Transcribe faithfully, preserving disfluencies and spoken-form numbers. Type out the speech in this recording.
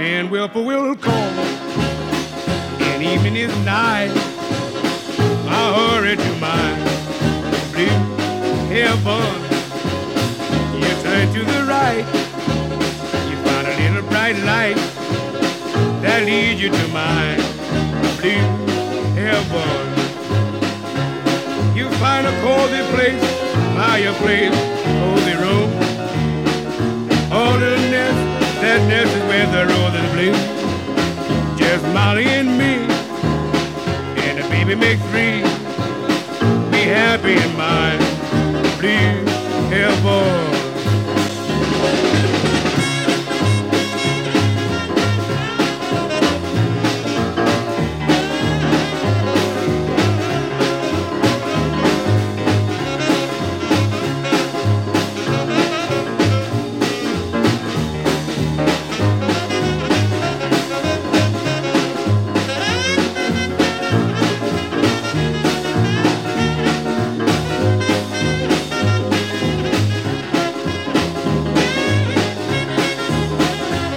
when whippoorwill call and evening is nigh, I hurry to my blue heaven. You turn to the right, you find a little bright light that leads you to my blue heaven. You find a cozy place, fireplace, cozy room. Oh, the nest, that nest is where the roses bloom. Just Molly and me, and the baby makes three. Be happy in my blue heaven.